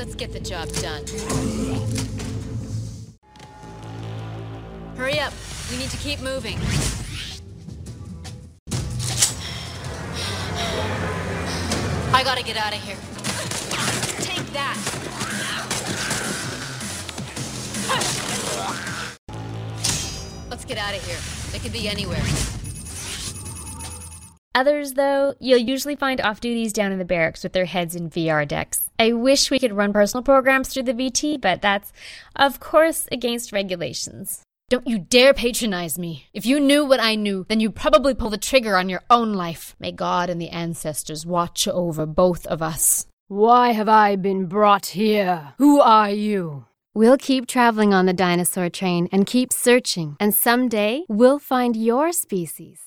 Let's get the job done. Hurry up. We need to keep moving. I gotta get out of here. Take that! Let's get out of here. They could be anywhere. Others, though, you'll usually find off-duties down in the barracks with their heads in VR decks. I wish we could run personal programs through the VT, but that's, of course, against regulations. Don't you dare patronize me. If you knew what I knew, then you'd probably pull the trigger on your own life. May God and the ancestors watch over both of us. Why have I been brought here? Who are you? We'll keep traveling on the dinosaur train and keep searching, and someday we'll find your species.